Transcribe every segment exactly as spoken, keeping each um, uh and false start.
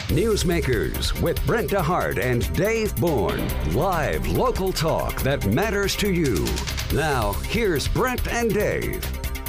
Newsmakers with Brent DeHart and Dave Bourne. Live local talk that matters to you. Now, here's Brent and Dave.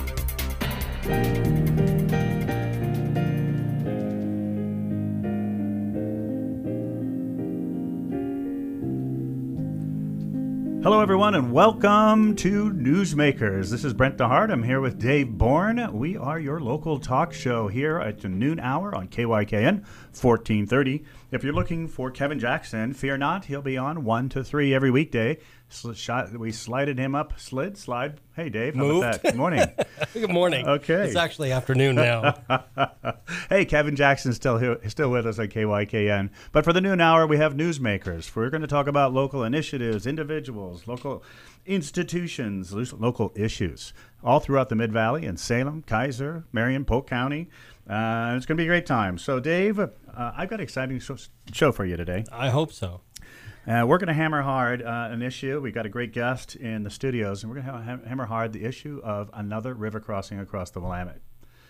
Hello, everyone, and welcome to Newsmakers. This is Brent DeHart. I'm here with Dave Bourne. We are your local talk show here at the noon hour on K Y K N fourteen thirty. If you're looking for Kevin Jackson, fear not. He'll be on one to three every weekday. We slided him up. Slid? Slide? Hey, Dave. How Moved. about that? Good morning. Good morning. Okay. It's actually afternoon now. Hey, Kevin Jackson's still here, still with us at K Y K N. But for the noon hour, we have Newsmakers. We're going to talk about local initiatives, individuals, local institutions, local issues, all throughout the Mid-Valley in Salem, Kaiser, Marion, Polk County. Uh, it's going to be a great time. So, Dave, uh, I've got an exciting show, show for you today. I hope so. Uh, we're going to hammer hard uh, an issue. We've got a great guest in the studios, and we're going to ha- hammer hard the issue of another river crossing across the Willamette.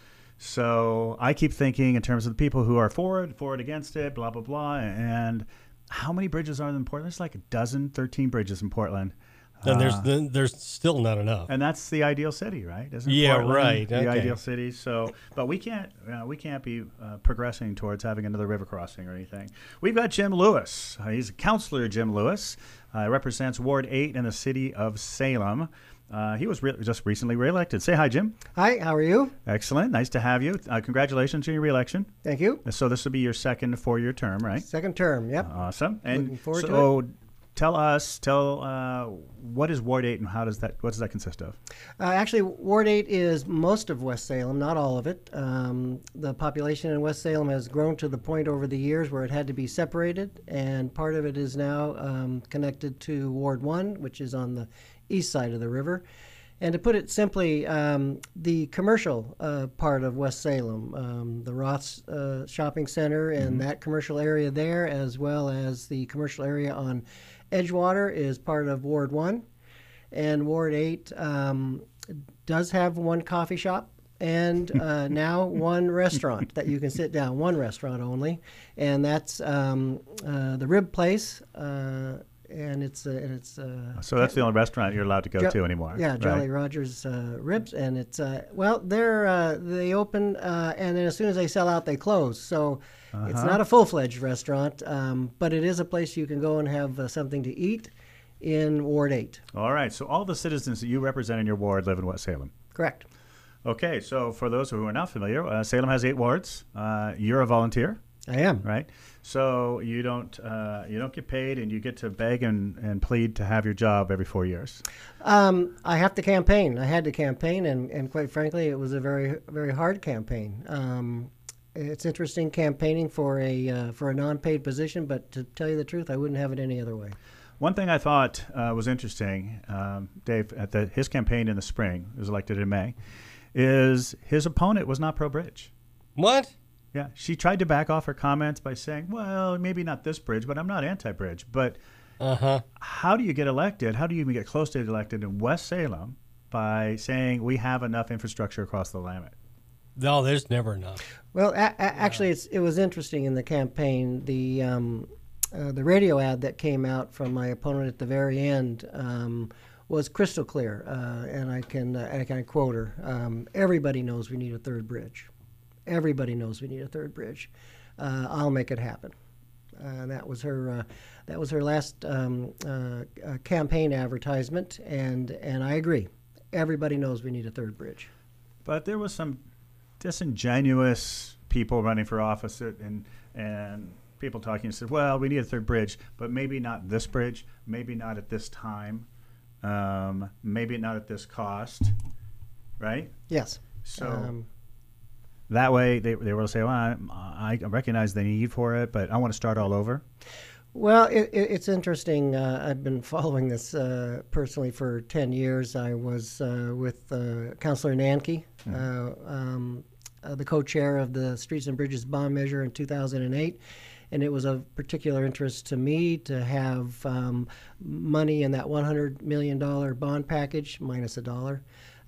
So I keep thinking in terms of the people who are for it, for it, against it, blah, blah, blah. And how many bridges are there in Portland? There's like a dozen, thirteen bridges in Portland. Then there's Uh, then there's still not enough. And that's the ideal city, right? Isn't Yeah, Portland right. The Okay. ideal city. So, but we can't, uh, we can't be uh, progressing towards having another river crossing or anything. We've got Jim Lewis. Uh, he's a counselor, Jim Lewis. Uh, represents Ward eight in the city of Salem. Uh, he was re- just recently reelected. Say hi, Jim. Hi, how are you? Excellent. Nice to have you. Uh, congratulations on your reelection. Thank you. So this will be your second four-year term, right? Second term, yep. Awesome. And Looking forward so to it. tell us, tell uh, what is Ward eight and how does that, what does that consist of? Uh, actually, Ward eight is most of West Salem, not all of it. Um, the population in West Salem has grown to the point over the years where it had to be separated, and part of it is now um, connected to Ward one, which is on the east side of the river. And to put it simply, um, the commercial uh, part of West Salem, um, the Roth's uh, shopping center and mm-hmm. that commercial area there, as well as the commercial area on Edgewater, is part of Ward one. And Ward eight um, does have one coffee shop and uh, now one restaurant that you can sit down, one restaurant only. And that's um, uh, the Rib Place. Uh, And it's uh, and it's uh, so that's the only restaurant you're allowed to go jo- to anymore. Yeah, Jolly right? Rogers uh, Ribs, and it's uh, well, they're uh, they open uh, and then as soon as they sell out, they close. So uh-huh. It's not a full-fledged restaurant, um, but it is a place you can go and have uh, something to eat in Ward eight. All right. So all the citizens that you represent in your ward live in West Salem. Correct. Okay. So for those who are not familiar, uh, Salem has eight wards. Uh, you're a volunteer. I am. Right. So you don't uh, you don't get paid, and you get to beg and, and plead to have your job every four years. Um, I have to campaign. I had to campaign, and, and quite frankly, it was a very very hard campaign. Um, it's interesting campaigning for a uh, for a non-paid position, but to tell you the truth, I wouldn't have it any other way. One thing I thought uh, was interesting, um, Dave, at the, his campaign in the spring, he was elected in May, is his opponent was not pro-bridge. What? Yeah, she tried to back off her comments by saying, well, maybe not this bridge, but I'm not anti-bridge. But uh-huh. How do you get elected? How do you even get close to elected in West Salem by saying we have enough infrastructure across the Willamette? No, there's never enough. Well, a- a- actually, it's, it was interesting in the campaign. The um, uh, the radio ad that came out from my opponent at the very end um, was crystal clear, uh, and I can uh, I can quote her. Um, Everybody knows we need a third bridge. Everybody knows we need a third bridge. Uh, I'll make it happen. Uh, that was her. Uh, that was her last um, uh, uh, campaign advertisement, and and I agree. Everybody knows we need a third bridge. But there was some disingenuous people running for office, and and people talking and said, "Well, we need a third bridge, but maybe not this bridge. Maybe not at this time. Um, maybe not at this cost." Right? Yes. So. Um, That way, they they will say, "Well, I, I recognize the need for it, but I want to start all over." Well, it, it, it's interesting. Uh, I've been following this uh, personally for ten years. I was uh, with uh, Councilor Nanke, mm-hmm. uh, um, uh, the co-chair of the Streets and Bridges bond measure in two thousand eight, and it was of particular interest to me to have um, money in that one hundred million dollars bond package, minus a dollar,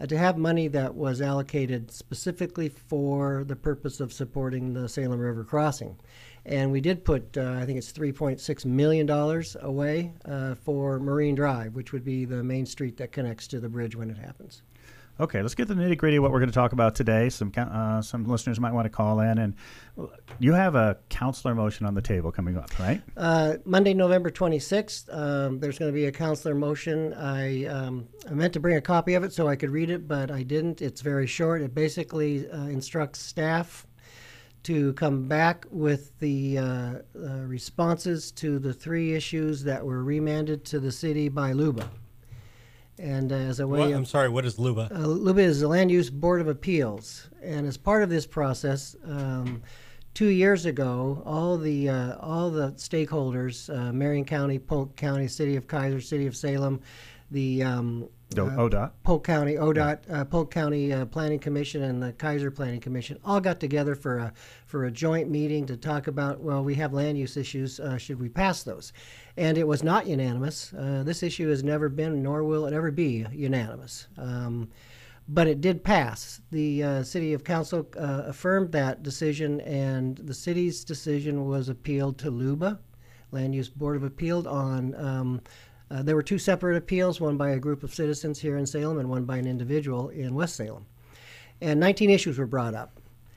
uh, to have money that was allocated specifically for the purpose of supporting the Salem River crossing. And we did put, uh, I think it's three point six million dollars away uh, for Marine Drive, which would be the main street that connects to the bridge when it happens. Okay, let's get to the nitty gritty of what we're going to talk about today. Some uh, some listeners might want to call in, and you have a counselor motion on the table coming up, right? Uh, Monday, November twenty-sixth, um, there's going to be a counselor motion. I, um, I meant to bring a copy of it so I could read it, but I didn't. It's very short. It basically uh, instructs staff to come back with the uh, uh, responses to the three issues that were remanded to the city by LUBA. And uh, as a way What? of, I'm sorry, what is LUBA? Uh, LUBA is the Land Use Board of Appeals, and as part of this process, um, two years ago, all the uh, all the stakeholders, uh, Marion County, Polk County, City of Kaiser, City of Salem, the um, Do- uh, O D O T. Polk County, O D O T, uh, Polk County uh, Planning Commission, and the Kaiser Planning Commission all got together for a for a joint meeting to talk about, well, we have land use issues. Uh, should we pass those? And it was not unanimous. Uh, this issue has never been, nor will it ever be, unanimous. Um, but it did pass. The uh, City of Council uh, affirmed that decision, and the city's decision was appealed to LUBA, Land Use Board of Appeal, on. Um, Uh, there were two separate appeals, one by a group of citizens here in Salem and one by an individual in West Salem. And nineteen issues were brought up.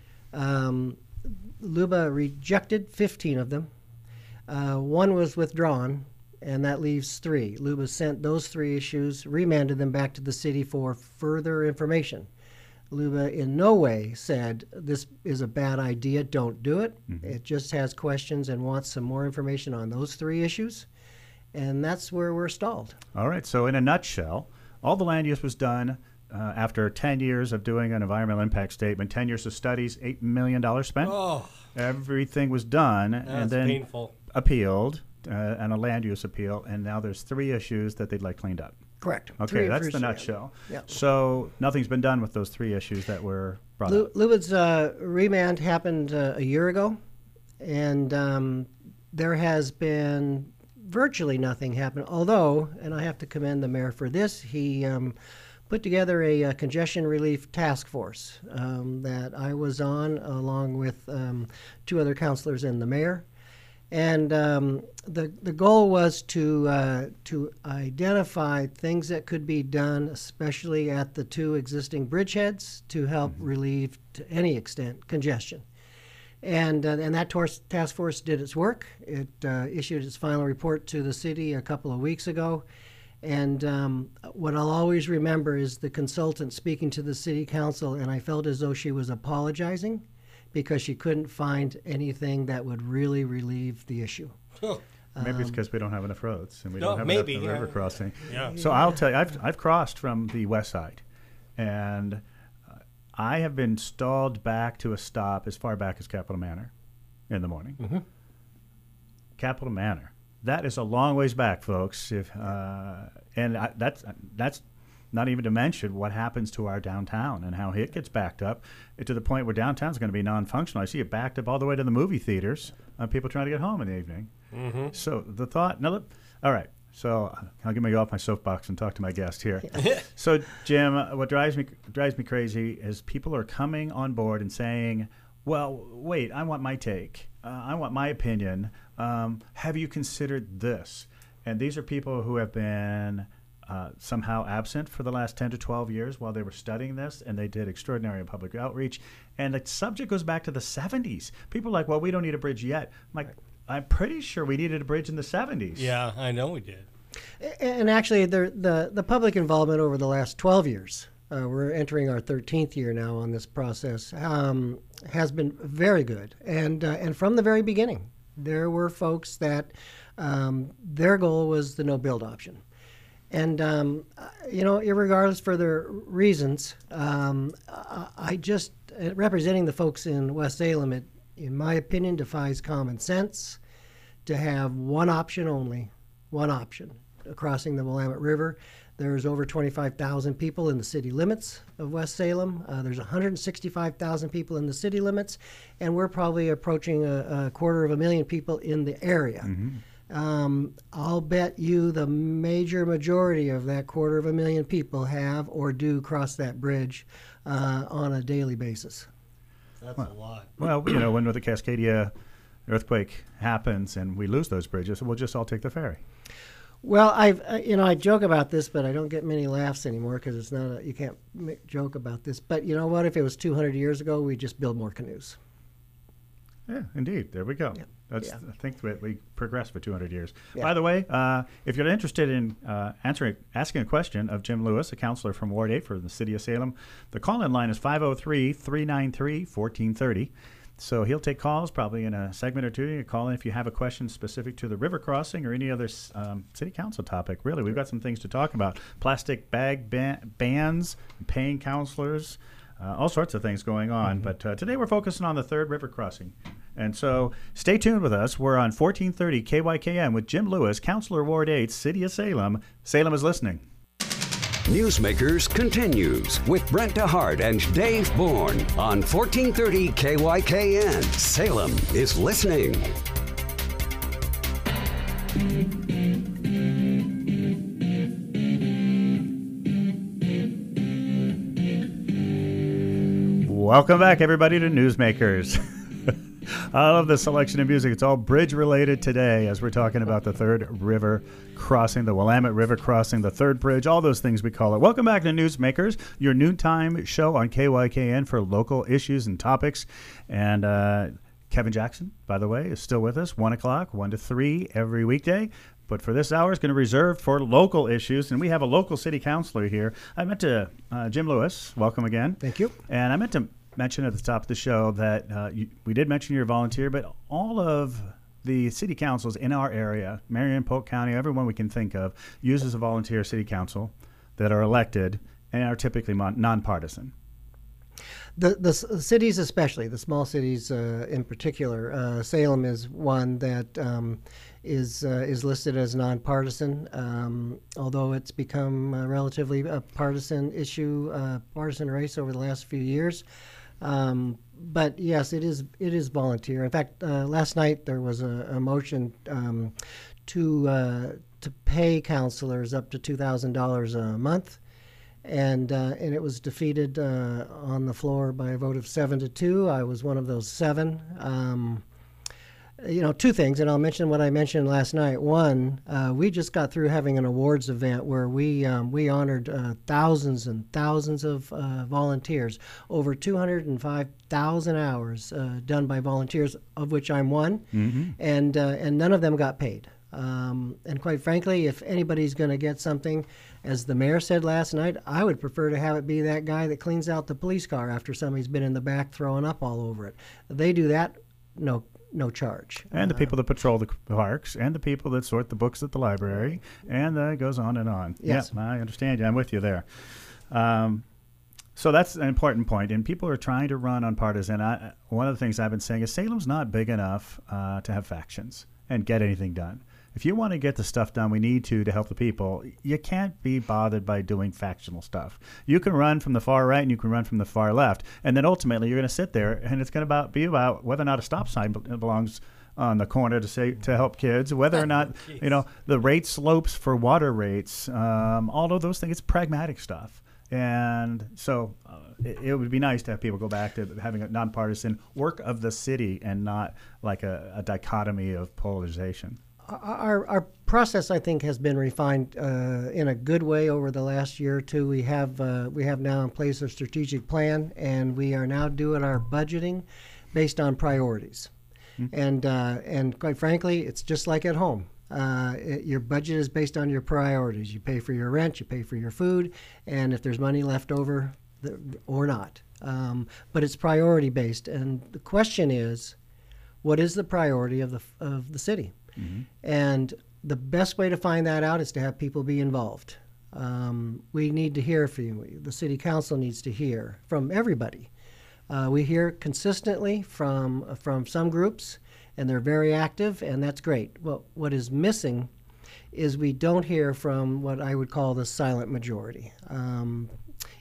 Um, LUBA rejected fifteen of them. Uh, one was withdrawn, and that leaves three. LUBA sent those three issues, remanded them back to the city for further information. LUBA in no way said, this is a bad idea, don't do it. Mm-hmm. It just has questions and wants some more information on those three issues. And that's where we're stalled. All right. So in a nutshell, all the land use was done uh, after ten years of doing an environmental impact statement, ten years of studies, eight million dollars spent. Oh, Everything was done that's and then painful. appealed, uh, and a land use appeal, and now there's three issues that they'd like cleaned up. Correct. Okay, Three that's issues, the yeah. nutshell. Yeah. So nothing's been done with those three issues that were brought Lu- up. LUBA's uh, remand happened uh, a year ago, and um, there has been virtually nothing happened. Although, and I have to commend the mayor for this, he um, put together a, a congestion relief task force um, that I was on, along with um, two other councilors and the mayor. And um, the the goal was to uh, to identify things that could be done, especially at the two existing bridgeheads, to help mm-hmm. relieve, to any extent, congestion. And uh, and that tor- task force did its work. It uh, issued its final report to the city a couple of weeks ago. And um, what I'll always remember is the consultant speaking to the city council, and I felt as though she was apologizing because she couldn't find anything that would really relieve the issue. Huh. Maybe it's because we don't have enough roads and we No, don't have maybe, enough yeah. river crossing. Yeah. So I'll tell you, I've I've crossed from the west side, and uh, I have been stalled back to a stop as far back as Capitol Manor in the morning. Mm-hmm. Capitol Manor. That is a long ways back, folks. If uh, and I, that's that's not even to mention what happens to our downtown and how it gets backed up to the point where downtown's going to be non-functional. I see it backed up all the way to the movie theaters. Uh, people trying to get home in the evening. Mm-hmm. So the thought. Now, look, all right. So I'll get me off my soapbox and talk to my guest here. So Jim, uh, what drives me drives me crazy is people are coming on board and saying, "Well, wait, I want my take. Uh, I want my opinion. Um, have you considered this?" And these are people who have been uh, somehow absent for the last ten to twelve years while they were studying this, and they did extraordinary public outreach. And the subject goes back to the seventies. People are like, "Well, we don't need a bridge yet." I'm like, I'm pretty sure we needed a bridge in the seventies. Yeah, I know we did. And actually, the the, the public involvement over the last twelve years, uh, we're entering our thirteenth year now on this process, um, has been very good. And uh, and from the very beginning, there were folks that um, their goal was the no-build option. And, um, you know, irregardless for their reasons, um, I, I just, uh, representing the folks in West Salem, it, in my opinion, defies common sense to have one option only, one option, crossing the Willamette River. There's over twenty-five thousand people in the city limits of West Salem. Uh, there's one hundred sixty-five thousand people in the city limits, and we're probably approaching a, a quarter of a million people in the area. Mm-hmm. Um, I'll bet you the major majority of that quarter of a million people have or do cross that bridge uh, on a daily basis. That's a lot. Well, you know, when the Cascadia earthquake happens and we lose those bridges, we'll just all take the ferry. Well, I've uh, you know I joke about this, but I don't get many laughs anymore because it's not a, you can't make, joke about this. But you know what? If it was two hundred years ago, we'd just build more canoes. Yeah, indeed. There we go. Yeah. That's Yeah. I think we, we progressed for two hundred years. Yeah. By the way, uh, if you're interested in uh, answering, asking a question of Jim Lewis, a counselor from Ward eight for the City of Salem, the call-in line is five oh three, three nine three, one four three oh. So he'll take calls probably in a segment or two. You can call in if you have a question specific to the river crossing or any other um, city council topic. Really, we've got some things to talk about. Plastic bag ban- bans, paying counselors, uh, all sorts of things going on. Mm-hmm. But uh, today we're focusing on the third river crossing. And so stay tuned with us. We're on fourteen thirty K Y K M with Jim Lewis, Counselor Ward eight, City of Salem. Salem is listening. Newsmakers continues with Brent DeHart and Dave Bourne on fourteen thirty K Y K N. Salem is listening. Welcome back, everybody, to Newsmakers. I love the selection of music. It's all bridge related today as we're talking about the third river crossing, the Willamette River crossing, the third bridge, all those things we call it. Welcome back to Newsmakers, your noontime show on K Y K N for local issues and topics. And uh, Kevin Jackson, by the way, is still with us, one o'clock, one to three every weekday. But for this hour, it's going to be reserved for local issues. And we have a local city councilor here. I meant to, uh, Jim Lewis, welcome again. Thank you. And I meant to mention at the top of the show that uh, you, we did mention you're a volunteer, but all of the city councils in our area, Marion, Polk County, everyone we can think of, uses a volunteer city council that are elected and are typically mon- nonpartisan. The the s- cities, especially the small cities uh, in particular, uh, Salem is one that um, is uh, is listed as nonpartisan. Um, although it's become a relatively a partisan issue, uh, partisan race over the last few years. Um, but yes, it is it is volunteer. In fact, uh, last night there was a, a motion um, to uh, to pay counselors up to two thousand dollars a month. And uh, and it was defeated uh, on the floor by a vote of seven to two. I was one of those seven. Um, you know, two things, and I'll mention what I mentioned last night. One, uh, we just got through having an awards event where we um, we honored uh, thousands and thousands of uh, volunteers, over two hundred five thousand hours uh, done by volunteers, of which I'm one, mm-hmm. and uh, and none of them got paid. Um, and quite frankly, if anybody's going to get something, as the mayor said last night, I would prefer to have it be that guy that cleans out the police car after somebody's been in the back throwing up all over it. They do that, no no charge. And the Uh, people that patrol the parks, and the people that sort the books at the library, and uh, it goes on and on. Yes. Yeah, I understand you. I'm with you there. Um, so that's an important point, and people are trying to run on partisan. I, one of the things I've been saying is Salem's not big enough uh, to have factions and get anything done. If you want to get the stuff done we need to to help the people, you can't be bothered by doing factional stuff. You can run from the far right and you can run from the far left, and then ultimately you're going to sit there and it's going to about be about whether or not a stop sign be- belongs on the corner to say to help kids, whether or not you know the rate slopes for water rates, um, all of those things. It's pragmatic stuff. And so uh, it, it would be nice to have people go back to having a nonpartisan work of the city and not like a, a dichotomy of polarization. Our, our process, I think, has been refined uh, in a good way over the last year or two. We have uh, we have now in place a strategic plan, and we are now doing our budgeting based on priorities. Mm-hmm. And uh, and quite frankly, it's just like at home. Uh, it, your budget is based on your priorities. You pay for your rent, you pay for your food, and if there's money left over, the, or not. Um, but it's priority based, and the question is, what is the priority of the of the city? Mm-hmm. And the best way to find that out is to have people be involved. Um, we need to hear from you. The city council needs to hear from everybody. Uh, we hear consistently from from some groups, and they're very active, and that's great. Well, what is missing is we don't hear from what I would call the silent majority. Um,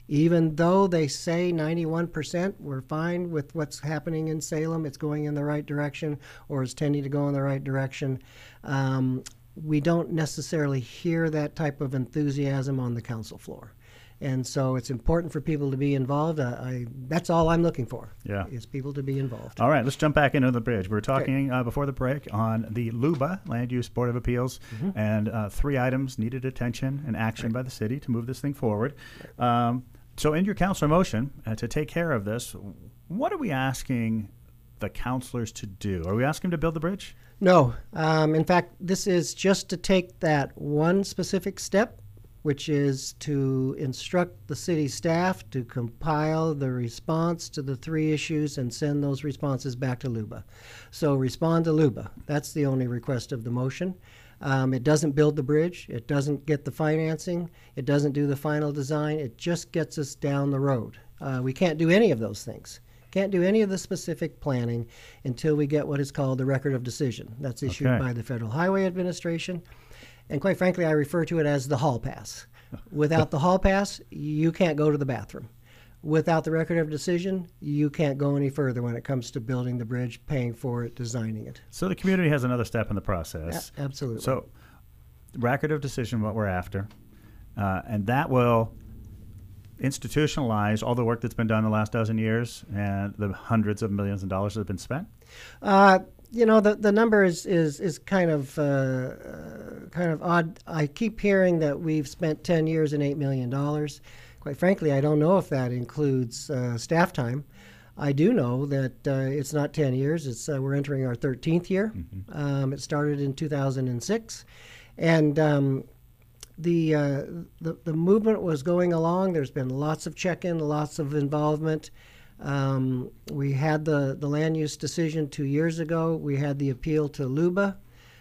Even though they say ninety-one percent, we're fine with what's happening in Salem, it's going in the right direction or is tending to go in the right direction. Um, we don't necessarily hear that type of enthusiasm on the council floor. And so it's important for people to be involved. I, I that's all I'm looking for. Yeah. Is people to be involved. All right, let's jump back into the bridge. We were talking uh, before the break on the LUBA, Land Use Board of Appeals, mm-hmm. and uh, three items needed attention and action right. by the city to move this thing forward. Right. Um, so in your councilor motion uh, to take care of this, what are we asking the councilors to do? Are we asking them to build the bridge? No. Um, in fact, this is just to take that one specific step, which is to instruct the city staff to compile the response to the three issues and send those responses back to LUBA. So respond to LUBA. That's the only request of the motion. Um, it doesn't build the bridge. It doesn't get the financing. It doesn't do the final design. It just gets us down the road. Uh, we can't do any of those things. Can't do any of the specific planning until we get what is called the Record of Decision. That's issued Okay. by the Federal Highway Administration. And quite frankly, I refer to it as the hall pass. Without the hall pass, you can't go to the bathroom. Without the Record of Decision, you can't go any further when it comes to building the bridge, paying for it, designing it. So the community has another step in the process. A- absolutely. So Record of Decision, what we're after, uh, and that will institutionalize all the work that's been done the last dozen years and the hundreds of millions of dollars that have been spent? Uh, you know, the the number is is is kind of uh, uh, kind of odd. I keep hearing that we've spent ten years and eight million dollars. Quite frankly, I don't know if that includes uh, staff time. I do know that uh, it's not ten years. It's uh, we're entering our thirteenth year. Mm-hmm. Um, it started in two thousand six, and um, the, uh, the the movement was going along. There's been lots of check-in, lots of involvement. Um, we had the, the land use decision two years ago. We had the appeal to LUBA.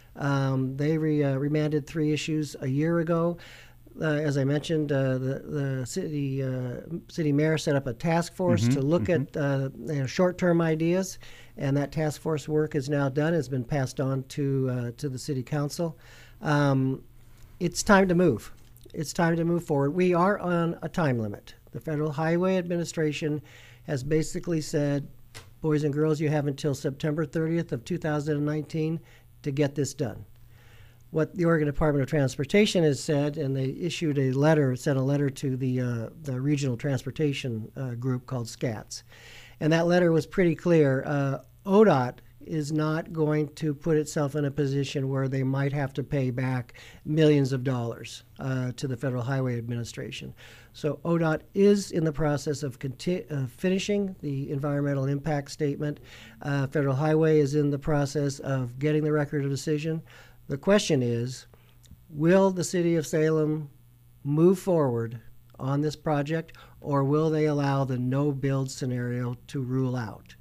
Um, they re, uh, remanded three issues a year ago. Uh, as I mentioned, uh, the, the city uh, city mayor set up a task force mm-hmm, to look mm-hmm. at uh, you know, short-term ideas, and that task force work is now done. Has been passed on to uh, to the city council. Um, it's time to move. It's time to move forward. We are on a time limit. The Federal Highway Administration has basically said, boys and girls, you have until September thirtieth of two thousand nineteen to get this done. What the Oregon Department of Transportation has said, and they issued a letter, sent a letter to the uh, the regional transportation uh, group called SCATS, and that letter was pretty clear. Uh, O D O T is not going to put itself in a position where they might have to pay back millions of dollars uh, to the Federal Highway Administration. So O D O T is in the process of conti- uh, finishing the environmental impact statement. Uh, Federal Highway is in the process of getting the Record of Decision. The question is, will the city of Salem move forward on this project, or will they allow the no-build scenario to rule out?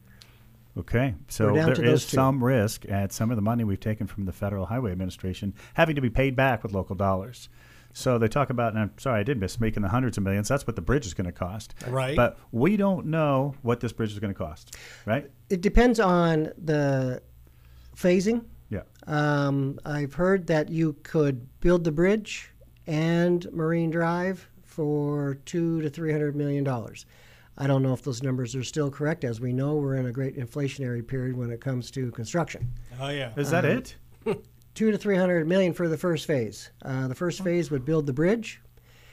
Okay, so there is some risk at some of the money we've taken from the Federal Highway Administration having to be paid back with local dollars. So they talk about, and I'm sorry, I did miss making the hundreds of millions. That's what the bridge is going to cost. Right. But we don't know what this bridge is going to cost, right? It depends on the phasing. Yeah. Um, I've heard that you could build the bridge and Marine Drive for two to three hundred million dollars. I don't know if those numbers are still correct. As we know, we're in a great inflationary period when it comes to construction. Oh, yeah. Is that Um, it? Two to three hundred million for the first phase. Uh, the first phase would build the bridge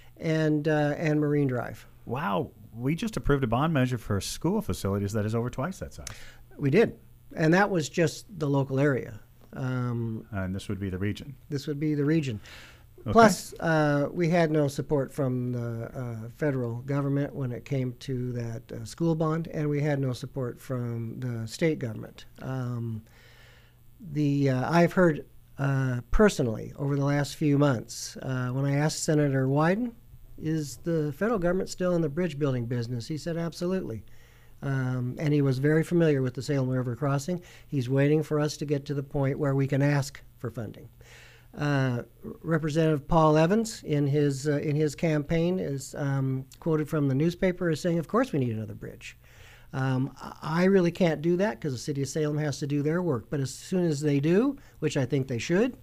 and uh, and Marine Drive. Wow. We just approved a bond measure for school facilities that is over twice that size. We did, and that was just the local area. Um, And this would be the region. this would be the region. Okay. Plus, uh, we had no support from the uh, federal government when it came to that uh, school bond, and we had no support from the state government. Um, the uh, I've heard uh, personally over the last few months uh, when I asked Senator Wyden, "Is the federal government still in the bridge building business?" He said, "Absolutely." Um, and he was very familiar with the Salem River crossing. He's waiting for us to get to the point where we can ask for funding. Uh, Representative Paul Evans, in his uh, in his campaign, is um, quoted from the newspaper as saying, "Of course, we need another bridge." Um, I really can't do that because the city of Salem has to do their work. But as soon as they do, which I think they should,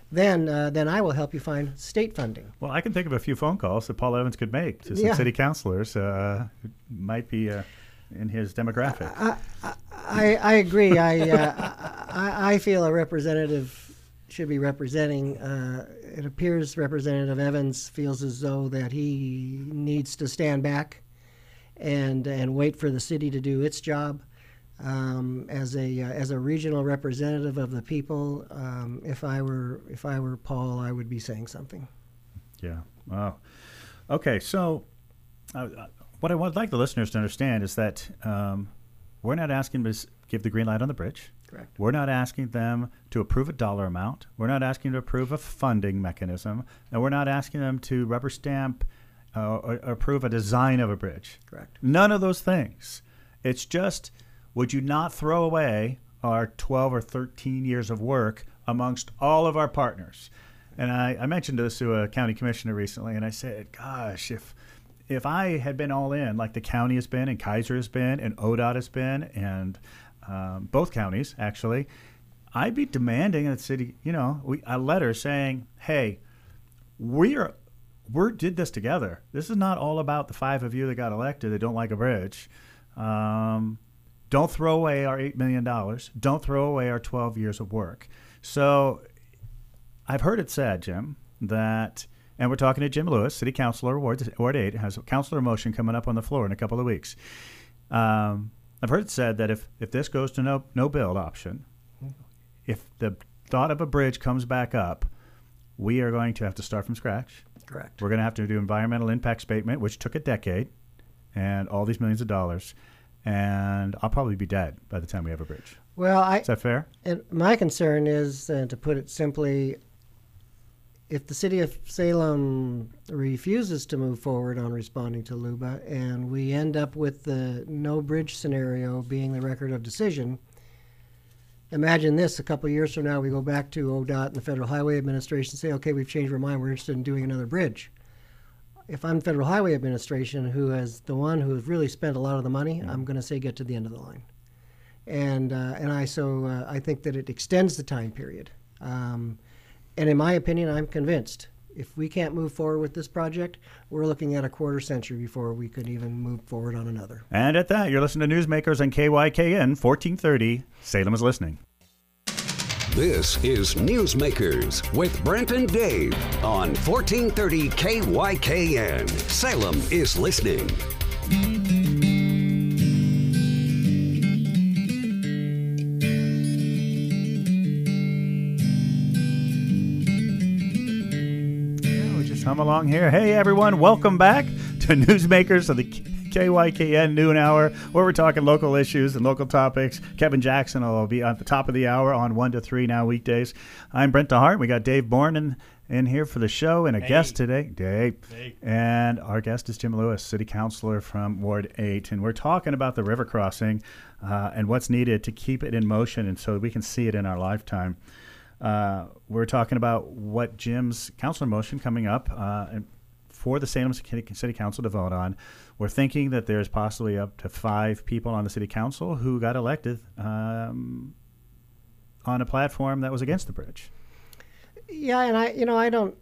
then uh, then I will help you find state funding. Well, I can think of a few phone calls that Paul Evans could make to some Yeah. city councilors uh, who might be uh, in his demographic. I, I, I agree. I, uh, I I feel a representative should be representing. Uh, it appears Representative Evans feels as though that he needs to stand back and and wait for the city to do its job. Um, as a uh, as a regional representative of the people, um, if I were if I were Paul, I would be saying something. Yeah. Wow. Okay. So, uh, what I would like the listeners to understand is that um, we're not asking them to give the green light on the bridge. Correct. We're not asking them to approve a dollar amount. We're not asking them to approve a funding mechanism, and we're not asking them to rubber stamp uh, or, or approve a design of a bridge. Correct. None of those things. It's just, would you not throw away our twelve or thirteen years of work amongst all of our partners? And I, I mentioned this to a county commissioner recently, and I said, gosh, if if I had been all in, like the county has been, and Kaiser has been, and O D O T has been, and um, both counties, actually, I'd be demanding in the city, you know, we, a letter saying, hey, we are, we did this together. This is not all about the five of you that got elected that don't like a bridge. Um, don't throw away our eight million dollars. Don't throw away our twelve years of work. So I've heard it said, Jim, that, and we're talking to Jim Lewis, City Councilor, Ward, Ward eight, has a councilor motion coming up on the floor in a couple of weeks. Um, I've heard it said that if, if this goes to no, no build option, if the thought of a bridge comes back up, we are going to have to start from scratch. Correct. We're going to have to do environmental impact statement, which took a decade, and all these millions of dollars. And I'll probably be dead by the time we have a bridge. Well, I Is that fair? and my concern is, uh, to put it simply, if the city of Salem refuses to move forward on responding to LUBA, and we end up with the no bridge scenario being the record of decision, imagine this: a couple of years from now, we go back to O D O T and the Federal Highway Administration and say, "Okay, we've changed our mind. We're interested in doing another bridge." If I'm Federal Highway Administration, who is the one who has really spent a lot of the money, I'm going to say get to the end of the line. And uh, and I so uh, I think that it extends the time period. Um, and in my opinion, I'm convinced if we can't move forward with this project, we're looking at a quarter century before we could even move forward on another. And at that, you're listening to Newsmakers on K Y K N fourteen thirty. Salem is listening. This is Newsmakers with Brent and Dave on fourteen thirty K Y K N. Salem is listening. Yeah, we just hum along here. Hey, everyone, welcome back to Newsmakers of the K Y K N Noon Hour, where we're talking local issues and local topics. Kevin Jackson will be at the top of the hour on one to three now weekdays. I'm Brent DeHart. We got Dave Bourne in, in here for the show, and a Hey. guest today, Dave. Hey. And our guest is Jim Lewis, City Councilor from Ward eight. And we're talking about the river crossing uh, and what's needed to keep it in motion and so we can see it in our lifetime. Uh, we're talking about what Jim's councilor motion coming up uh, and for the Salem City Council to vote on. We're thinking that there's possibly up to five people on the city council who got elected um, on a platform that was against the bridge. Yeah, and I, you know, I don't.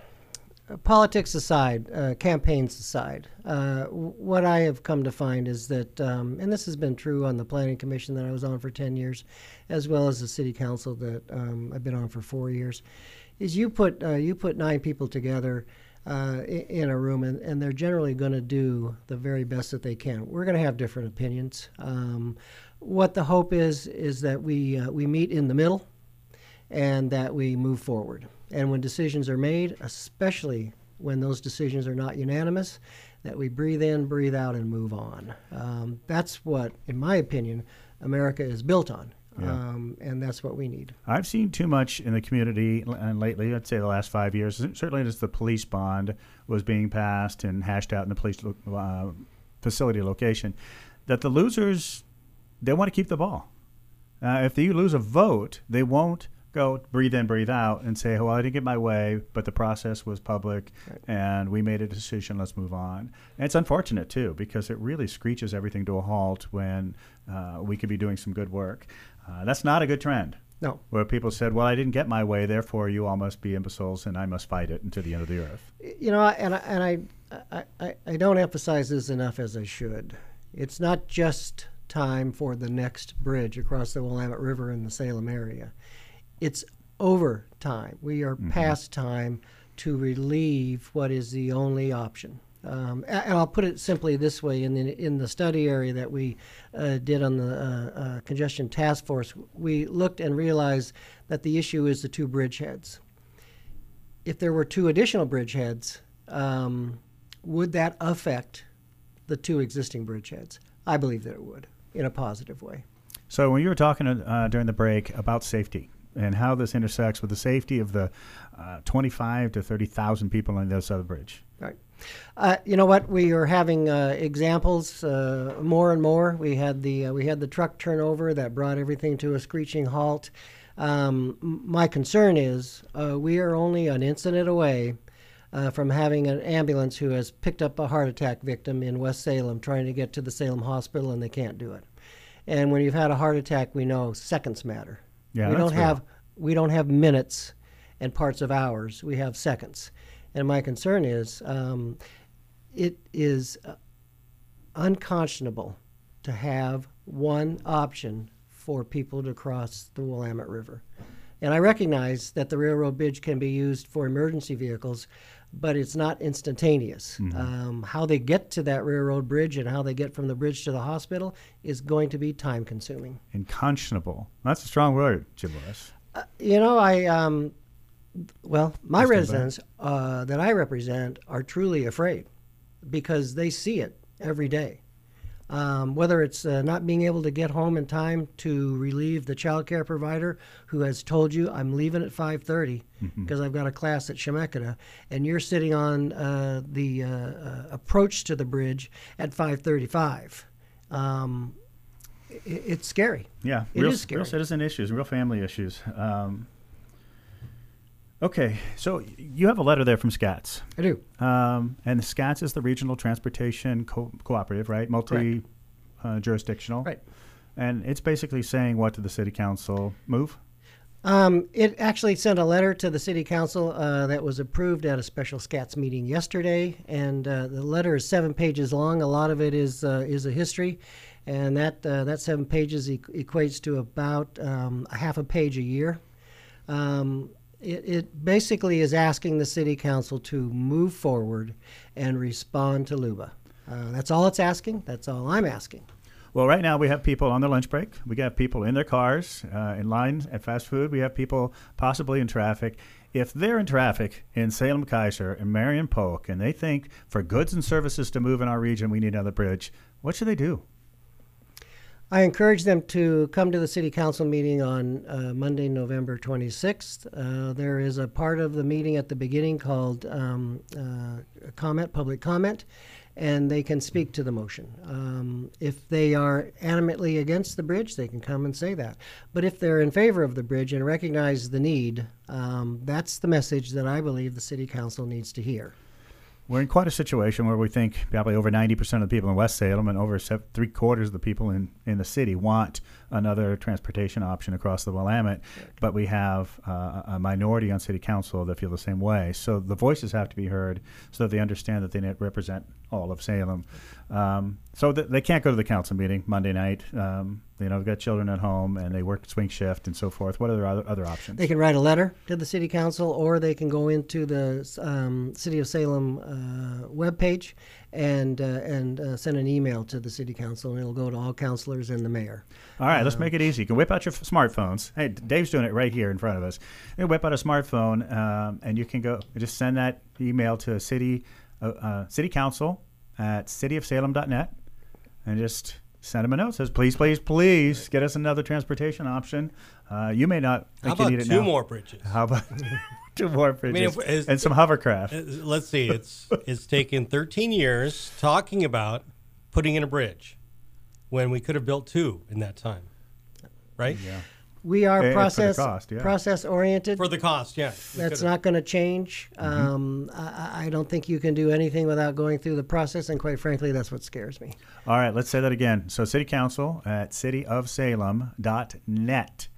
Uh, politics aside, uh, campaigns aside, uh, w- what I have come to find is that, um, and this has been true on the Planning Commission that I was on for ten years, as well as the City Council that um, I've been on for four years, is you put uh, you put nine people together uh, i- in a room, and, and they're generally going to do the very best that they can. We're going to have different opinions. Um, what the hope is is that we uh, we meet in the middle, and that we move forward. And when decisions are made, especially when those decisions are not unanimous, that we breathe in, breathe out, and move on. Um, that's what, in my opinion, America is built on. Yeah. Um, and that's what we need. I've seen too much in the community, and lately, I'd say the last five years, certainly as the police bond was being passed and hashed out in the police uh, facility location, that the losers, they want to keep the ball. Uh, if you lose a vote, they won't go breathe in, breathe out, and say, well, I didn't get my way, but the process was public, Right. and we made a decision, let's move on. And it's unfortunate, too, because it really screeches everything to a halt when uh, we could be doing some good work. Uh, that's not a good trend. No. Where people said, well, I didn't get my way, therefore you all must be imbeciles and I must fight it until the end of the earth. You know, and I, and I, I, I, I don't emphasize this enough as I should. It's not just time for the next bridge across the Willamette River in the Salem area. It's over time. We are mm-hmm. past time to relieve what is the only option. Um, and I'll put it simply this way: in the in the study area that we uh, did on the uh, uh, congestion task force, we looked and realized that the issue is the two bridgeheads. If there were two additional bridgeheads, um, would that affect the two existing bridgeheads? I believe that it would, in a positive way. So when you were talking uh, during the break about safety and how this intersects with the safety of the uh, twenty-five to thirty thousand people on the other side of the bridge. Right. Uh, you know what? We are having uh, examples uh, more and more. We had the uh, we had the truck turnover that brought everything to a screeching halt. Um, my concern is uh, we are only an incident away uh, from having an ambulance who has picked up a heart attack victim in West Salem trying to get to the Salem Hospital, and they can't do it. And when you've had a heart attack, we know seconds matter. Yeah, we that's don't real. have we don't have minutes and parts of hours. We have seconds. And my concern is um, it is uh, unconscionable to have one option for people to cross the Willamette River. And I recognize that the railroad bridge can be used for emergency vehicles, but it's not instantaneous. Mm-hmm. Um, how they get to that railroad bridge and how they get from the bridge to the hospital is going to be time consuming. Unconscionable. That's a strong word, Jim Lewis. Uh, you know, I... Um, Well, my That's residents uh, that I represent are truly afraid because they see it every day. Um, whether it's uh, not being able to get home in time to relieve the child care provider who has told you, I'm leaving at five thirty mm-hmm. because I've got a class at Chemeketa, and you're sitting on uh, the uh, uh, approach to the bridge at five thirty-five. Um, it, it's scary. Yeah, it real, is scary. Real citizen issues, real family issues. Um, Okay, so you have a letter there from SCATS. I do. Um, and SCATS is the Regional Transportation Co- Cooperative, right? Multi-jurisdictional. Uh, right. And it's basically saying what to the city council? Move? Um, it actually sent a letter to the city council uh, that was approved at a special SCATS meeting yesterday. And uh, the letter is seven pages long. A lot of it is uh, is a history. And that, uh, that seven pages e- equates to about um, a half a page a year. Um It, it basically is asking the city council to move forward and respond to LUBA. Uh, that's all it's asking. That's all I'm asking. Well, right now we have people on their lunch break. We got people in their cars, uh, in line at fast food. We have people possibly in traffic. If they're in traffic in Salem Kaiser and Marion Polk and they think for goods and services to move in our region we need another bridge, what should they do? I encourage them to come to the city council meeting on uh, Monday, November twenty-sixth. Uh, there is a part of the meeting at the beginning called um, uh, comment, public comment, and they can speak to the motion. Um, if they are animately against the bridge, they can come and say that. But if they're in favor of the bridge and recognize the need, um, that's the message that I believe the city council needs to hear. We're in quite a situation where we think probably over ninety percent of the people in West Salem and over seven, three quarters of the people in, in the city want another transportation option across the Willamette, right. But we have uh, a minority on city council that feel the same way. So the voices have to be heard so that they understand that they represent all of Salem. Um, so th- they can't go to the council meeting Monday night. Um, you know, they've got children at home and they work swing shift and so forth. What are their other, other options? They can write a letter to the city council, or they can go into the um, City of Salem uh, webpage and uh, and uh, send an email to the city council, and it'll go to all councilors and the mayor. All right, uh, let's make it easy. You can whip out your f- smartphones. Hey, Dave's doing it right here in front of us. You can whip out a smartphone, um, and you can go just send that email to city uh, uh, city council at city of salem dot net, and just send them a note. It says, please, please, please get us another transportation option. Uh, you may not think How you about need it two now. more bridges? How about two more bridges I mean, if- and some hovercraft? Uh, Let's see. It's it's taken thirteen years talking about putting in a bridge when we could have built two in that time, right? Yeah. We are And for the process cost, yeah. process oriented. For the cost, yeah. We That's could've- not going to change. Mm-hmm. Um, I, I don't think you can do anything without going through the process, and quite frankly, that's what scares me. All right, let's say that again. So city council at city of salem dot net.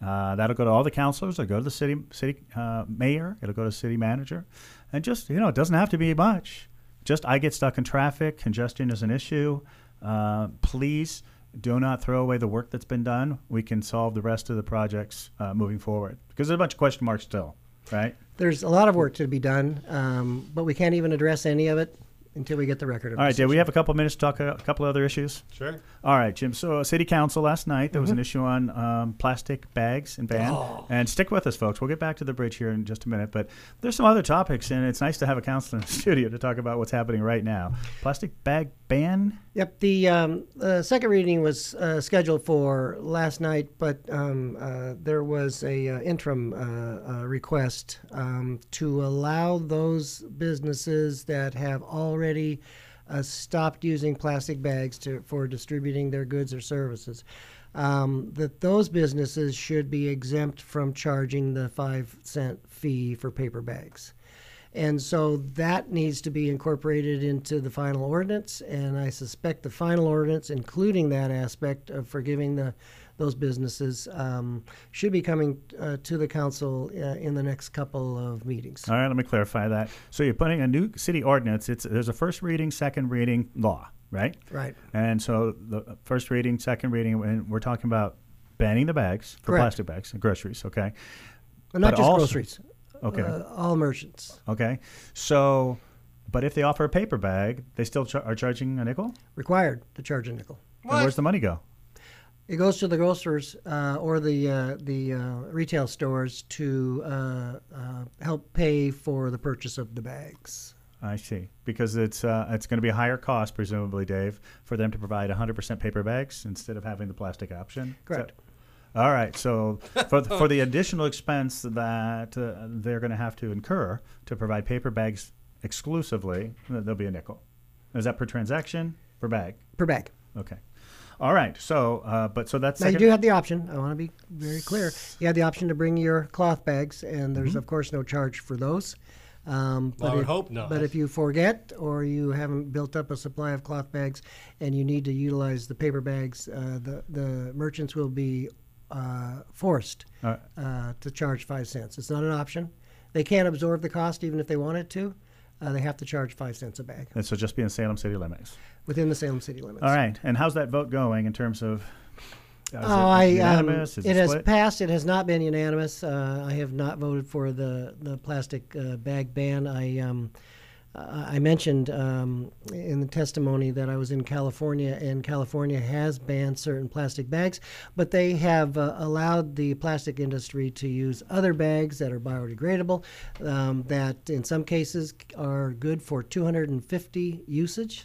Uh, that'll go to all the councilors. It'll go to the city city uh, mayor. It'll go to city manager. And just, you know, it doesn't have to be much. Just I get stuck in traffic. Congestion is an issue. Uh, please do not throw away the work that's been done. We can solve the rest of the projects uh, moving forward. Because there's a bunch of question marks still, right? There's a lot of work to be done, um, but we can't even address any of it until we get the record of All right, decision. Dave, we have a couple of minutes to talk a, a couple other issues. Sure. All right, Jim. So, uh, City Council last night, there was Mm-hmm. an issue on um, plastic bags and ban. Oh. And stick with us, folks. We'll get back to the bridge here in just a minute. But there's some other topics, and it's nice to have a counselor in the studio to talk about what's happening right now. Plastic bag ban? Yep, the um, uh, second reading was uh, scheduled for last night, but um, uh, there was a uh, interim uh, uh, request um, to allow those businesses that have already uh, stopped using plastic bags to, for distributing their goods or services, um, that those businesses should be exempt from charging the five cent fee for paper bags. And so that needs to be incorporated into the final ordinance, and I suspect the final ordinance, including that aspect of forgiving the those businesses, um, should be coming uh, to the council uh, in the next couple of meetings. All right, let me clarify that. So you're putting a new city ordinance. It's There's a first reading, second reading law, right? Right. And so the first reading, second reading, and we're talking about banning the bags for Correct. plastic bags and groceries, okay? But not But just also- groceries. Okay. Uh, all merchants. Okay. So, but if they offer a paper bag, they still char- are charging a nickel? Required to charge a nickel. And where's the money go? It goes to the grocers uh, or the uh, the uh, retail stores to uh, uh, help pay for the purchase of the bags. I see. Because it's uh, it's going to be a higher cost, presumably, Dave, for them to provide one hundred percent paper bags instead of having the plastic option. Is Correct. that- All right. So for for the additional expense that uh, they're going to have to incur to provide paper bags exclusively, there'll be a nickel. Is that per transaction? Per bag? Per bag. Okay. All right. So, uh, but so that's Now, you second- do have the option. I want to be very clear. You have the option to bring your cloth bags, and there's, Mm-hmm. of course, no charge for those. Um, Well, I would if, hope not. But if you forget or you haven't built up a supply of cloth bags and you need to utilize the paper bags, uh, the, the merchants will be uh, forced All right. uh, to charge five cents. It's not an option. They can't absorb the cost even if they wanted to. Uh, they have to charge five cents a bag And so just be in Salem city limits. within the Salem city limits. All right. And how's that vote going in terms of? Uh, is Oh, it I, um, unanimous? Is it has split? passed. It has not been unanimous. Uh, I have not voted for the the plastic uh, bag ban. I um, uh, I mentioned um, in the testimony that I was in California, and California has banned certain plastic bags, but they have uh, allowed the plastic industry to use other bags that are biodegradable, um, that in some cases are good for two hundred fifty usage.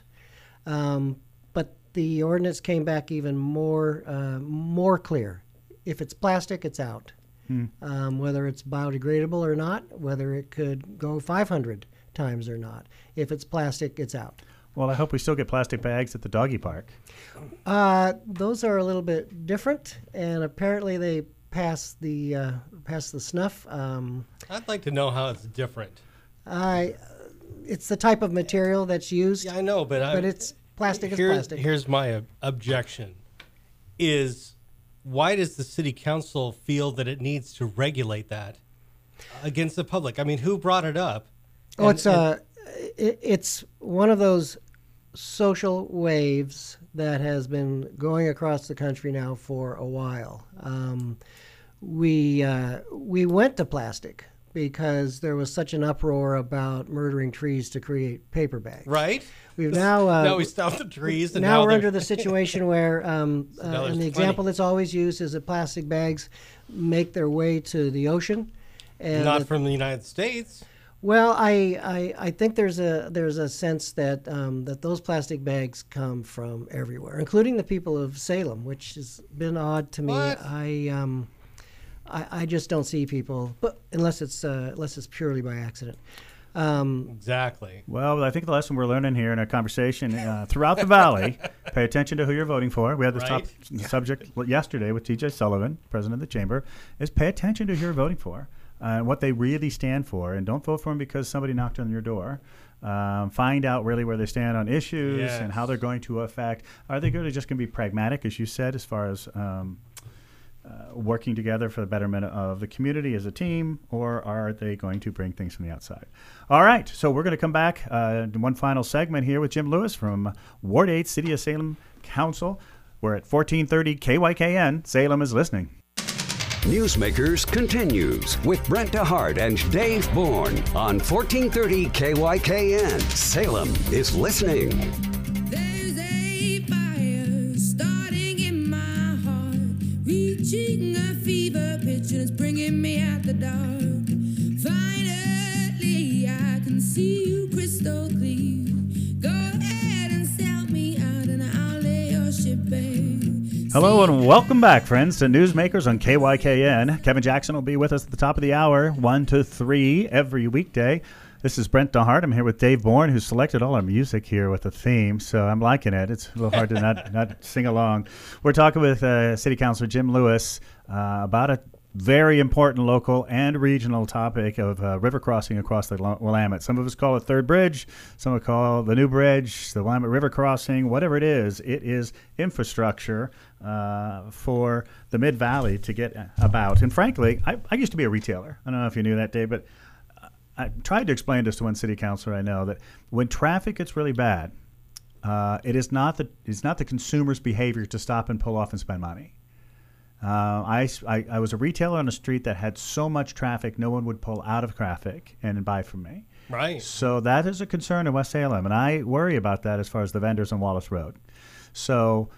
Um, but the ordinance came back even more uh, more clear. If it's plastic, it's out. Um, whether it's biodegradable or not, whether it could go five hundred times or not. If it's plastic, it's out. Well, I hope we still get plastic bags at the doggy park. Uh, those are a little bit different, and apparently they pass the uh, pass the snuff. Um, I'd like to know how it's different. I, it's the type of material that's used, Yeah, I know, but I, but it's plastic is Here- plastic. Here's my ob- objection: is why does the city council feel that it needs to regulate that against the public? I mean, who brought it up? Oh, And- it's uh, it, it's one of those social waves that has been going across the country now for a while. Um, we uh, we went to plastic because there was such an uproar about murdering trees to create paper bags. right? We've now uh, now we stopped the trees, and now, we're they're- under the situation where, um, uh, now and there's the example plenty. that's always used is that plastic bags make their way to the ocean. And not that- from the United States. well, I, I, I think there's a there's a sense that um, that those plastic bags come from everywhere, including the people of Salem, which has been odd to me. What? I um, I, I just don't see people, but unless it's uh, unless it's purely by accident. Um, Exactly. Well, I think the lesson we're learning here in our conversation uh, throughout the valley, pay attention to who you're voting for. We had this Right. top subject yesterday with T J Sullivan, president of the chamber, is pay attention to who you're voting for uh, and what they really stand for. And don't vote for them because somebody knocked on your door. Um, find out really where they stand on issues Yes. and how they're going to affect. Are they going to just going to be pragmatic, as you said, as far as um, uh, working together for the betterment of the community as a team, or are they going to bring things from the outside? All right, so we're going to come back uh, to one final segment here with Jim Lewis from Ward eight, City of Salem Council. We're at fourteen thirty K Y K N. Salem is listening. Newsmakers continues with Brent DeHart and Dave Bourne on fourteen thirty K Y K N. Salem is listening. There's a fire starting in my heart, reaching a fever pitch and it's bringing me out the dark. Finally, I can see you crystal clear. Go ahead and sell me out and I'll lay your ship bare. Hello and welcome back, friends, to Newsmakers on K Y K N. Kevin Jackson will be with us at the top of the hour, one to three every weekday. This is Brent DeHart. I'm here with Dave Bourne, who selected all our music here with a theme, so I'm liking it. It's a little hard to not, not sing along. We're talking with uh, City Councilor Jim Lewis uh, about a very important local and regional topic of uh, river crossing across the Willamette. Some of us call it Third Bridge. Some would call it the New Bridge, the Willamette River Crossing, whatever it is. It is infrastructure uh, for the Mid-Valley to get about. And frankly, I, I used to be a retailer. I don't know if you knew that, Dave, but I tried to explain this to one city councilor I know, that when traffic gets really bad, uh, it is not the it's not the consumer's behavior to stop and pull off and spend money. Uh, I, I, I was a retailer on a street that had so much traffic, no one would pull out of traffic and buy from me. Right. So that is a concern in West Salem, and I worry about that as far as the vendors on Wallace Road. So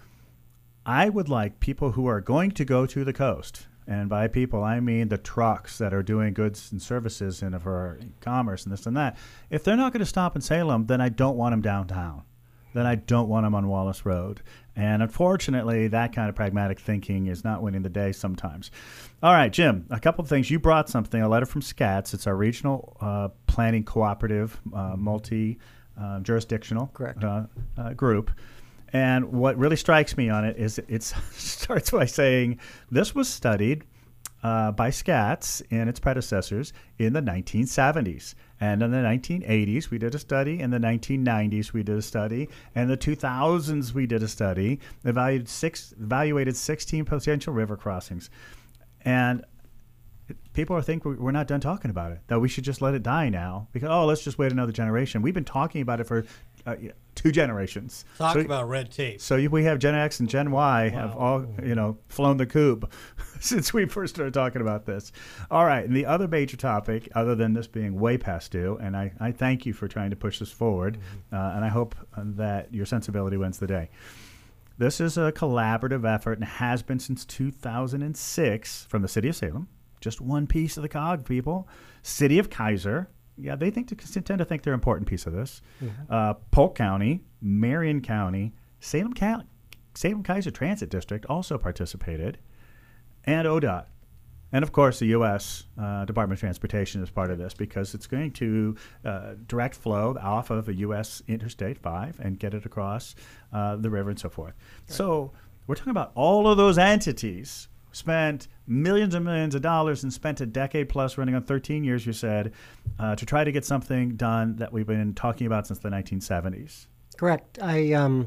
I would like people who are going to go to the coast, and by people I mean the trucks that are doing goods and services and for commerce and this and that, if they're not going to stop in Salem, then I don't want them downtown. Then I don't want them on Wallace Road. And unfortunately, that kind of pragmatic thinking is not winning the day sometimes. All right, Jim, a couple of things. You brought something, a letter from SCATS. It's our regional uh, planning cooperative, uh, multi-jurisdictional uh, Correct. uh, uh, group. And what really strikes me on it is it starts by saying this was studied uh, by SCATS and its predecessors in the nineteen seventies. And in the nineteen eighties, we did a study. In the nineteen nineties, we did a study. And in the two thousands, we did a study. Evaluated, six, evaluated sixteen potential river crossings. And people are thinking we're not done talking about it, that we should just let it die now. Because, oh, let's just wait another generation. We've been talking about it for uh, two generations. Talk so, about red tape. So we have Gen X and Gen Y Wow. have all, you know, flown the coop since we first started talking about this. All right, and the other major topic, other than this being way past due, and I, I thank you for trying to push this forward, mm-hmm. uh, and I hope that your sensibility wins the day. This is a collaborative effort and has been since two thousand six from the City of Salem. Just one piece of the cog, people. City of Kaiser. Yeah, they think to, tend to think they're an important piece of this. Mm-hmm. Uh, Polk County, Marion County, Salem County, Salem Kaiser Transit District also participated, and O D O T. And, of course, the U S Uh, Department of Transportation is part of this because it's going to uh, direct flow off of a U S Interstate five and get it across uh, the river and so forth. Right. So we're talking about all of those entities spent millions and millions of dollars and spent a decade plus running on thirteen years, you said, uh, to try to get something done that we've been talking about since the nineteen seventies. Correct. I um,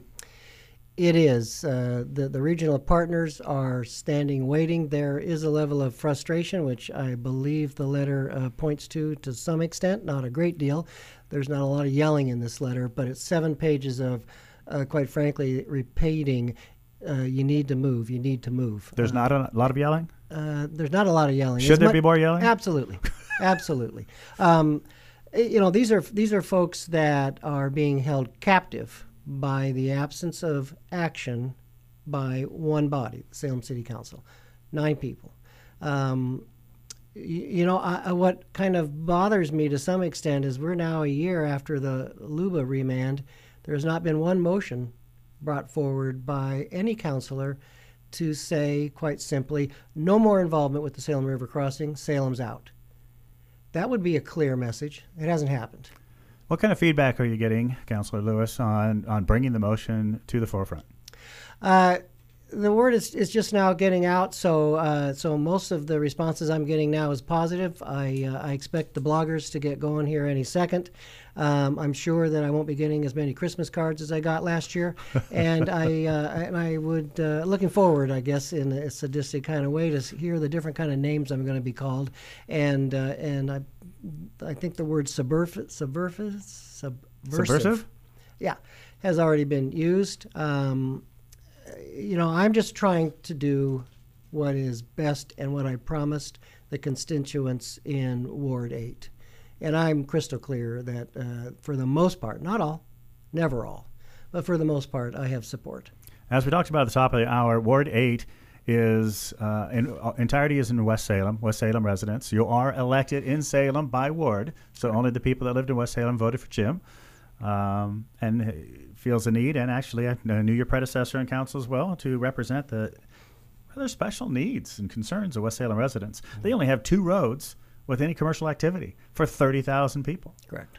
it is. Uh, the, the regional partners are standing waiting. There is a level of frustration, which I believe the letter uh, points to to some extent, not a great deal. There's not a lot of yelling in this letter, but it's seven pages of, uh, quite frankly, repeating Uh, you need to move. You need to move. There's uh, not a lot of yelling? Uh, there's not a lot of yelling. Should It's there mu- be more yelling? Absolutely. Absolutely. Um, you know, these are these are folks that are being held captive by the absence of action by one body, the Salem City Council, nine people. Um, you, you know, I, I, what kind of bothers me to some extent is we're now a year after the Luba remand. There's not been one motion brought forward by any councilor to say, quite simply, no more involvement with the Salem River Crossing, Salem's out. That would be a clear message. It hasn't happened. What kind of feedback are you getting, Councilor Lewis, on, on bringing the motion to the forefront? Uh, the word is, is just now getting out, so uh, so most of the responses I'm getting now is positive. I uh, I expect the bloggers to get going here any second. Um, I'm sure that I won't be getting as many Christmas cards as I got last year, and I uh, and I would uh, looking forward, I guess, in a sadistic kind of way, to hear the different kind of names I'm going to be called, and uh, and I I think the word subversive subversive subversive, Subversive? yeah, has already been used. Um, you know, I'm just trying to do what is best and what I promised the constituents in Ward eight. And I'm crystal clear that uh, for the most part, not all, never all, but for the most part, I have support. As we talked about at the top of the hour, Ward eight is, uh, in uh, entirety is in West Salem, West Salem residents. You are elected in Salem by ward, so only the people that lived in West Salem voted for Jim. Um, and feels a need, and actually I knew your predecessor in council as well, to represent the rather special needs and concerns of West Salem residents. Mm-hmm. They only have two roads with any commercial activity for thirty thousand people. Correct.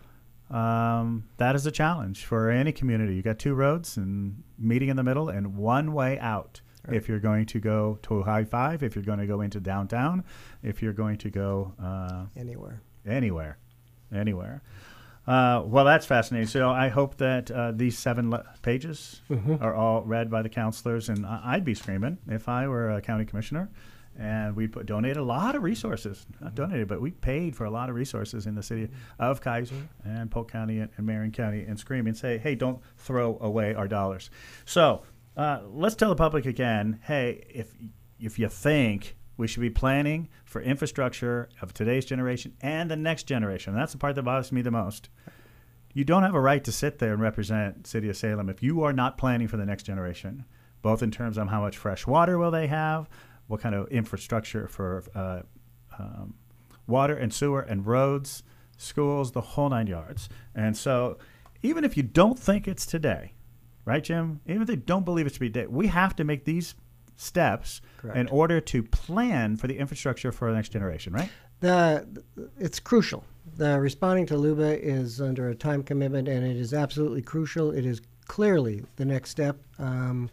Um, that is a challenge for any community. You got two roads and meeting in the middle and one way out. Right. If you're going to go to High Five, if you're going to go into downtown, if you're going to go uh, anywhere, anywhere, anywhere. Uh, well, that's fascinating. So I hope that uh, these seven le- pages mm-hmm. are all read by the counselors, and I- I'd be screaming if I were a county commissioner. And we put, donated a lot of resources, not donated, but we paid for a lot of resources in the city of Kaiser and Polk County and, and Marion County, and scream and say, hey, don't throw away our dollars. So uh, let's tell the public again, hey, if if you think we should be planning for infrastructure of today's generation and the next generation, and that's the part that bothers me the most. You don't have a right to sit there and represent City of Salem if you are not planning for the next generation, both in terms of how much fresh water will they have, what kind of infrastructure for uh, um, water and sewer and roads, schools, the whole nine yards. And so even if you don't think it's today, right, Jim? Even if they don't believe it to be today, we have to make these steps Correct. In order to plan for the infrastructure for the next generation, right? The It's crucial. The responding to LUBA is under a time commitment, and it is absolutely crucial. It is clearly the next step. Um,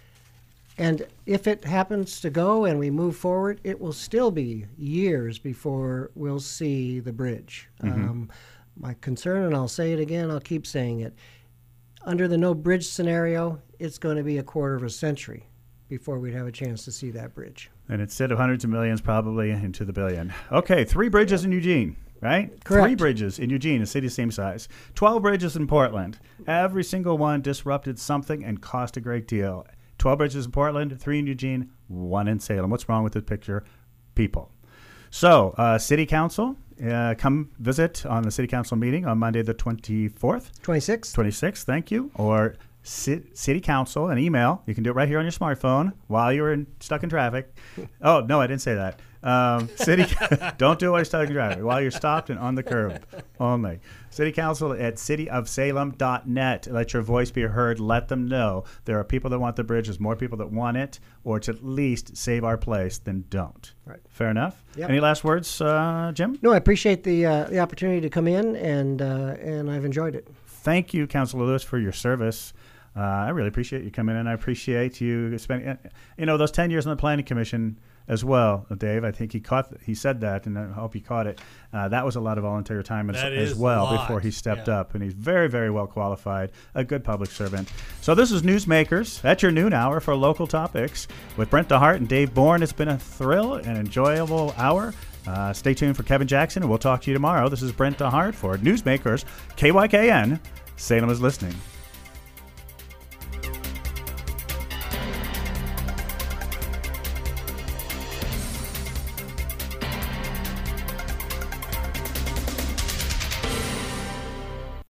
And if it happens to go and we move forward, it will still be years before we'll see the bridge. Mm-hmm. Um, my concern, and I'll say it again, I'll keep saying it, under the no bridge scenario, it's going to be a quarter of a century before we'd have a chance to see that bridge. And instead of hundreds of millions, probably into the billion. Okay, three bridges in Eugene, right? Correct. Three bridges in Eugene, a city same size. Twelve bridges in Portland. Every single one disrupted something and cost a great deal. twelve bridges in Portland, three in Eugene, one in Salem. What's wrong with this picture? People. So, uh, City Council, uh, come visit on the City Council meeting on Monday the twenty-fourth. twenty-sixth. twenty-sixth, thank you. Or C- City Council, an email. You can do it right here on your smartphone while you're in, stuck in traffic. Oh, no, I didn't say that. Um, city, don't do it while you're stuck in traffic. While you're stopped and on the curb only. City Council at city of salem dot net. Let your voice be heard. Let them know there are people that want the bridge. There's more people that want it, or to at least save our place than don't. Right. Fair enough? Yep. Any last words, uh, Jim? No, I appreciate the uh, the opportunity to come in, and uh, and I've enjoyed it. Thank you, Councilor Lewis, for your service. Uh, I really appreciate you coming in. I appreciate you spending, you know, those ten years on the Planning Commission as well, Dave. I think he caught, he said that, and I hope he caught it. Uh, that was a lot of volunteer time as, as well before he stepped yeah. up, and he's very, very well qualified, a good public servant. So this is Newsmakers at your noon hour for local topics with Brent DeHart and Dave Bourne. It's been a thrill and enjoyable hour. Uh, stay tuned for Kevin Jackson, and we'll talk to you tomorrow. This is Brent DeHart for Newsmakers, K Y K N. Salem is listening.